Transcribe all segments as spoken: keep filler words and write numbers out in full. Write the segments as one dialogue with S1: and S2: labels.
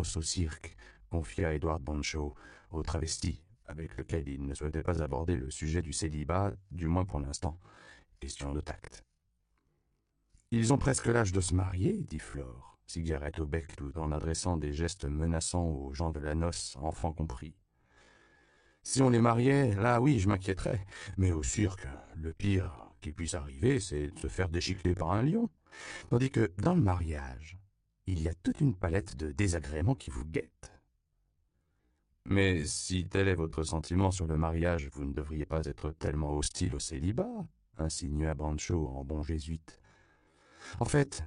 S1: Niños au cirque, confia Edward Bancho au travesti, avec lequel il ne souhaitait pas aborder le sujet du célibat, du moins pour l'instant. Question de tact. Ils ont presque l'âge de se marier, dit Flore, cigarette au bec tout en adressant des gestes menaçants aux gens de la noce, enfants compris. Si on les mariait, là oui, je m'inquiéterais. Mais au cirque, le pire qui puisse arriver, c'est de se faire déchiqueter par un lion. Tandis que, dans le mariage, il y a toute une palette de désagréments qui vous guettent. Mais si tel est votre sentiment sur le mariage, vous ne devriez pas être tellement hostile au célibat, insinua Bancho en bon jésuite. En fait...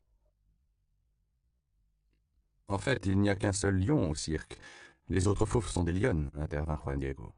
S1: En fait, il n'y a qu'un seul lion au cirque. Les autres fauves sont des lionnes, intervint Juan Diego.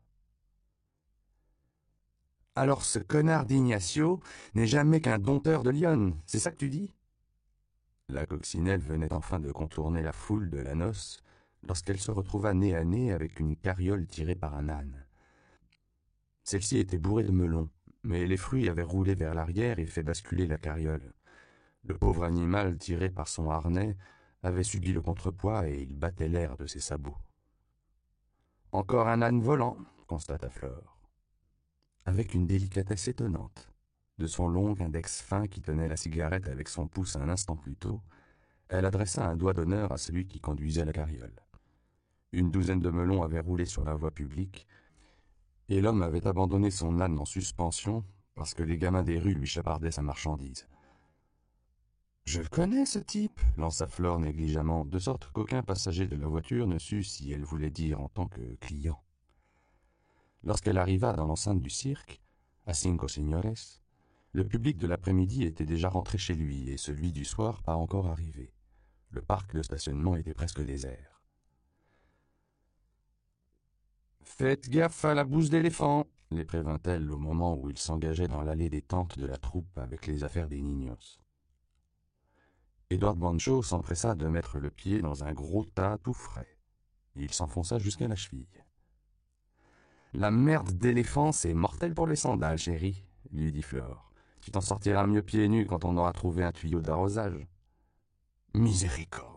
S1: Alors ce connard d'Ignacio n'est jamais qu'un dompteur de lionnes, c'est ça que tu dis? La coccinelle venait enfin de contourner la foule de la noce lorsqu'elle se retrouva nez à nez avec une carriole tirée par un âne. Celle-ci était bourrée de melons, mais les fruits avaient roulé vers l'arrière et fait basculer la carriole. Le pauvre animal, tiré par son harnais, avait subi le contrepoids et il battait l'air de ses sabots. « Encore un âne volant », constata Flore, avec une délicatesse étonnante. De son long index fin qui tenait la cigarette avec son pouce un instant plus tôt, elle adressa un doigt d'honneur à celui qui conduisait la carriole. Une douzaine de melons avaient roulé sur la voie publique, et l'homme avait abandonné son âne en suspension parce que les gamins des rues lui chapardaient sa marchandise. « Je le connais, ce type », lança Flore négligemment, de sorte qu'aucun passager de la voiture ne sut si elle voulait dire en tant que client. Lorsqu'elle arriva dans l'enceinte du cirque, à Cinco Señores, le public de l'après-midi était déjà rentré chez lui et celui du soir pas encore arrivé. Le parc de stationnement était presque désert. « Faites gaffe à la bouse d'éléphant !» les prévint-elle au moment où ils s'engageaient dans l'allée des tentes de la troupe avec les affaires des Niños. Edward Bancho s'empressa de mettre le pied dans un gros tas tout frais. Il s'enfonça jusqu'à la cheville. « La merde d'éléphant, c'est mortel pour les sandales, chérie, » lui dit Flore. « Tu t'en sortiras mieux pieds nus quand on aura trouvé un tuyau d'arrosage. »« Miséricorde !»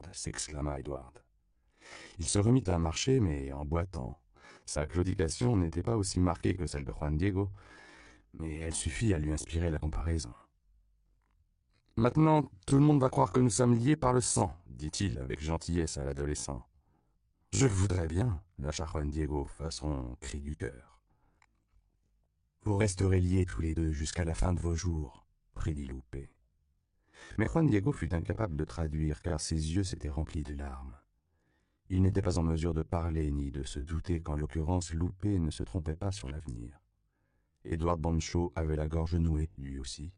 S1: s'exclama Edward. Il se remit à marcher, mais en boitant. Sa claudication n'était pas aussi marquée que celle de Juan Diego, mais elle suffit à lui inspirer la comparaison. « Maintenant, tout le monde va croire que nous sommes liés par le sang, » dit-il avec gentillesse à l'adolescent. « Je le voudrais bien, » lâcha Juan Diego, façon cri du cœur. « Vous resterez liés tous les deux jusqu'à la fin de vos jours, » prédit Lupe. Mais Juan Diego fut incapable de traduire, car ses yeux s'étaient remplis de larmes. Il n'était pas en mesure de parler ni de se douter qu'en l'occurrence Lupe ne se trompait pas sur l'avenir. Edward Bancho avait la gorge nouée, lui aussi.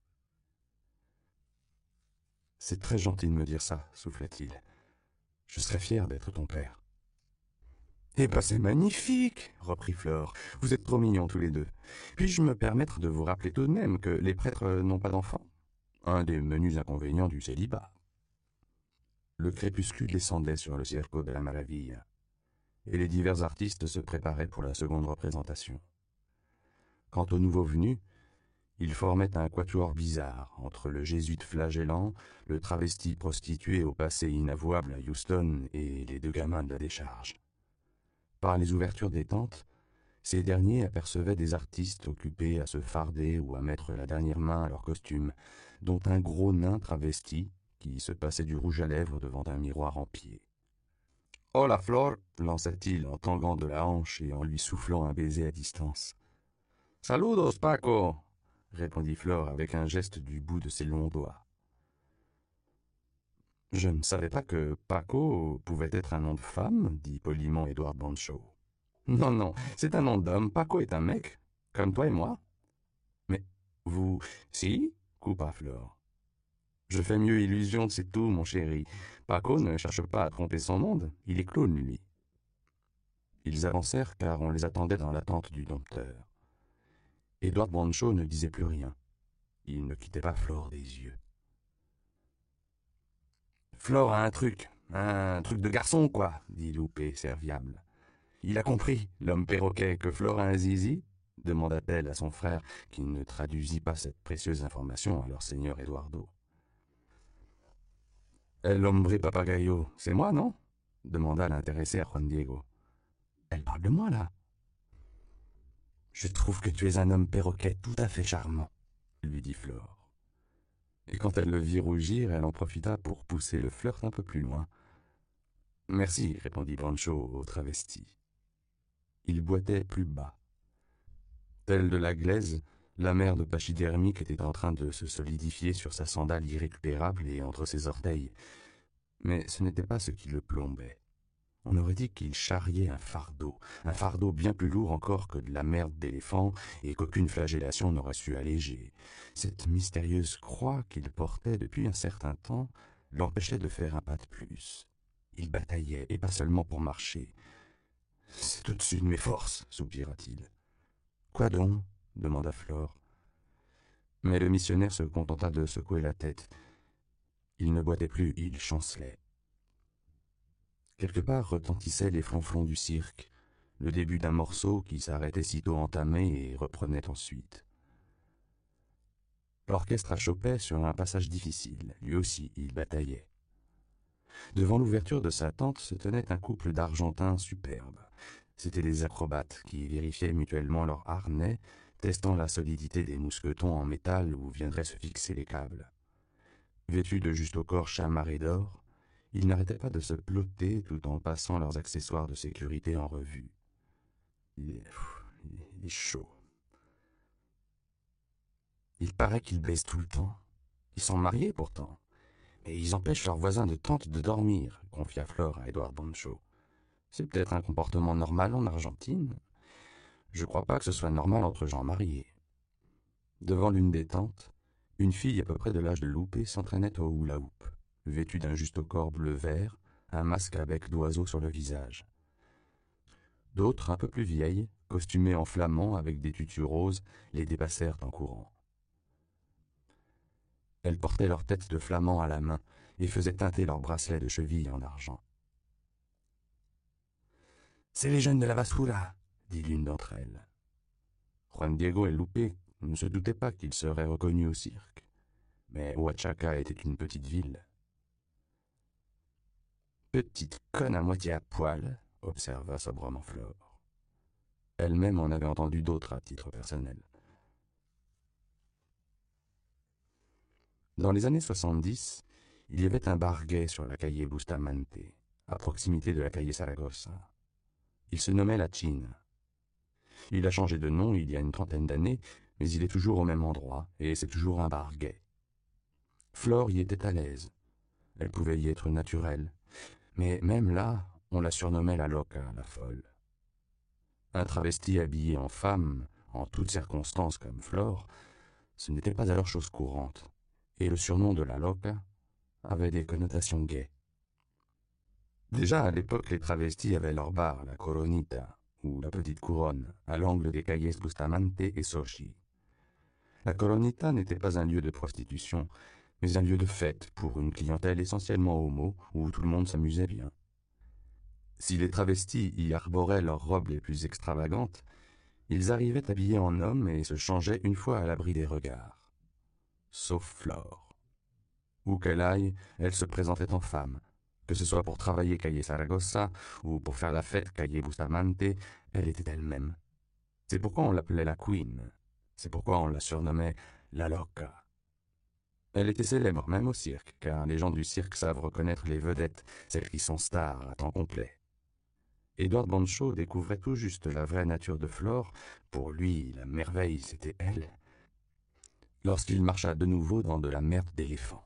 S1: « C'est très gentil de me dire ça, » souffla-t-il. « Je serais fier d'être ton père. »« Eh ben c'est magnifique, » reprit Flore. « Vous êtes trop mignons tous les deux. Puis-je me permettre de vous rappeler tout de même que les prêtres n'ont pas d'enfants? Un des menus inconvénients du célibat. » Le crépuscule descendait sur le Circo de la Maravilla, et les divers artistes se préparaient pour la seconde représentation. Quant aux nouveaux venus, ils formaient un quatuor bizarre entre le jésuite flagellant, le travesti prostitué au passé inavouable à Houston et les deux gamins de la décharge. Par les ouvertures des tentes, ces derniers apercevaient des artistes occupés à se farder ou à mettre la dernière main à leur costume, dont un gros nain travesti qui se passait du rouge à lèvres devant un miroir en pied. « Hola, Flore !» lança-t-il en tanguant de la hanche et en lui soufflant un baiser à distance. « Saludos, Paco !» répondit Flore avec un geste du bout de ses longs doigts. « Je ne savais pas que Paco pouvait être un nom de femme, » dit poliment Edward Bancho. « Non, non, c'est un nom d'homme. Paco est un mec, comme toi et moi. »« Mais vous... »« Si » coupa Flore. « Je fais mieux illusion, c'est tout, mon chéri. Paco ne cherche pas à tromper son monde, il est clown, lui. » Ils avancèrent car on les attendait dans l'attente du dompteur. Edward Bancho ne disait plus rien. Il ne quittait pas Flore des yeux. « Flore a un truc, un truc de garçon, quoi, » dit Lupe, serviable. « Il a compris, l'homme perroquet, que Flore a un zizi ?» demanda-t-elle à son frère, qui ne traduisit pas cette précieuse information à leur seigneur Eduardo. « El hombre papagayo, c'est moi, non ?» demanda l'intéressé à Juan Diego. Elle parle de moi, là. Je trouve que tu es un homme perroquet tout à fait charmant, lui dit Flore. Et quand elle le vit rougir, elle en profita pour pousser le flirt un peu plus loin. Merci, répondit Pancho au travesti. Il boitait plus bas. Telle de la glaise, la mer de pachydermique était en train de se solidifier sur sa sandale irrécupérable et entre ses orteils. Mais ce n'était pas ce qui le plombait. On aurait dit qu'il charriait un fardeau, un fardeau bien plus lourd encore que de la merde d'éléphant et qu'aucune flagellation n'aurait su alléger. Cette mystérieuse croix qu'il portait depuis un certain temps l'empêchait de faire un pas de plus. Il bataillait, et pas seulement pour marcher. « C'est au-dessus de mes forces, soupira-t-il. « Quoi donc ?» demanda Flore. Mais le missionnaire se contenta de secouer la tête. Il ne boitait plus, il chancelait. Quelque part retentissaient les flonflons du cirque, le début d'un morceau qui s'arrêtait sitôt entamé et reprenait ensuite. L'orchestre achoppait sur un passage difficile, lui aussi il bataillait. Devant l'ouverture de sa tente se tenait un couple d'Argentins superbes. C'étaient des acrobates qui vérifiaient mutuellement leurs harnais, testant la solidité des mousquetons en métal où viendraient se fixer les câbles. Vêtus de juste-au-corps chamarrés d'or, ils n'arrêtaient pas de se plotter tout en passant leurs accessoires de sécurité en revue. Il est, il est chaud. Il paraît qu'ils baisent tout le temps. Ils sont mariés pourtant. Mais ils empêchent leurs voisins de tente de dormir, confia Flore à Edward Pancho. C'est peut-être un comportement normal en Argentine. Je crois pas que ce soit normal entre gens mariés. Devant l'une des tentes, une fille à peu près de l'âge de Loupé s'entraînait au hula-hoop, vêtue d'un juste-au-corps bleu-vert, un masque à bec d'oiseau sur le visage. D'autres, un peu plus vieilles, costumées en flamand avec des tutus roses, les dépassèrent en courant. Elles portaient leur tête de flamand à la main et faisaient teinter leurs bracelets de cheville en argent. « C'est les jeunes de la Basura !» dit l'une d'entre elles. Juan Diego et Lupe ne se doutaient pas qu'ils seraient reconnus au cirque, mais Oaxaca était une petite ville. « Petite conne à moitié à poil !» observa sobrement Flore. Elle-même en avait entendu d'autres à titre personnel. Dans les années soixante-dix, il y avait un bar gay sur la calle Bustamante, à proximité de la calle Saragossa. Il se nommait La Chine. Il a changé de nom il y a une trentaine d'années, mais il est toujours au même endroit, et c'est toujours un bar gay. Flore y était à l'aise. Elle pouvait y être naturelle, mais même là, on la surnommait la loca, la folle. Un travesti habillé en femme, en toutes circonstances comme Flore, ce n'était pas alors chose courante, et le surnom de la loca avait des connotations gays. Déjà à l'époque, les travestis avaient leur bar, la Coronita, ou la Petite Couronne, à l'angle des calles Bustamante et Sochi. La Coronita n'était pas un lieu de prostitution, mais un lieu de fête pour une clientèle essentiellement homo, où tout le monde s'amusait bien. Si les travestis y arboraient leurs robes les plus extravagantes, ils arrivaient habillés en hommes et se changeaient une fois à l'abri des regards. Sauf Flore. Où qu'elle aille, elle se présentait en femme. Que ce soit pour travailler calle Saragossa ou pour faire la fête calle Bustamante, elle était elle-même. C'est pourquoi on l'appelait la Queen. C'est pourquoi on la surnommait la Loca. Elle était célèbre même au cirque, car les gens du cirque savent reconnaître les vedettes, celles qui sont stars à temps complet. Edward Pancho découvrait tout juste la vraie nature de Flore. Pour lui, la merveille, c'était elle. Lorsqu'il marcha de nouveau dans de la merde d'éléphant.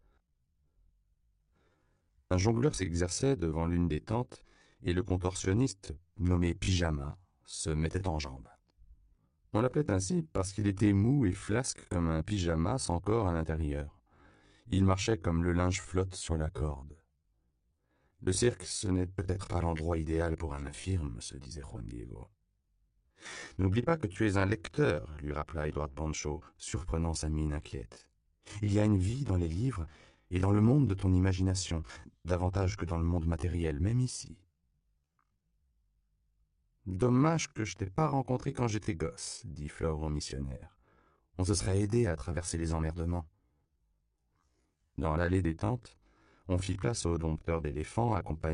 S1: Un jongleur s'exerçait devant l'une des tentes et le contorsionniste, nommé Pyjama, se mettait en jambes. On l'appelait ainsi parce qu'il était mou et flasque comme un pyjama sans corps à l'intérieur. Il marchait comme le linge flotte sur la corde. Le cirque, ce n'est peut-être pas l'endroit idéal pour un infirme, se disait Juan Diego. N'oublie pas que tu es un lecteur, lui rappela Edward Pancho, surprenant sa mine inquiète. Il y a une vie dans les livres et dans le monde de ton imagination, davantage que dans le monde matériel, même ici. Dommage que je t'ai pas rencontré quand j'étais gosse, dit Flore au missionnaire. On se serait aidé à traverser les emmerdements. Dans l'allée des tentes, on fit place au dompteur d'éléphants accompagné